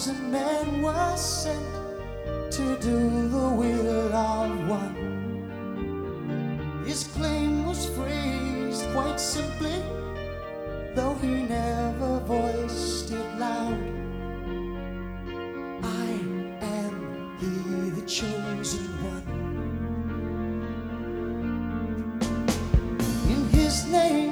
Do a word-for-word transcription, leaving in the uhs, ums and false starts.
chosen man was sent to do the will of one. His claim was phrased quite simply, though he never voiced it loud. I am he, the chosen one. In his name